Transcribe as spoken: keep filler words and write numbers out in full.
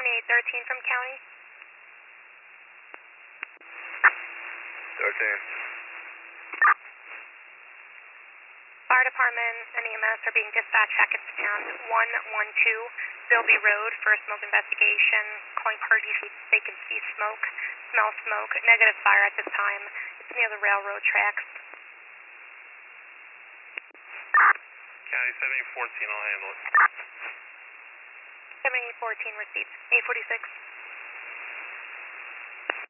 seventy-eight thirteen from county. thirteen. Fire department and E M S are being dispatched Hackett's Town one one two, Bilby Road for a smoke investigation. Calling parties who they can see smoke, smell smoke. Negative fire at this time. It's near the railroad tracks. County seventy fourteen, I'll handle it. seventy-eight fourteen receipts. eight forty-six.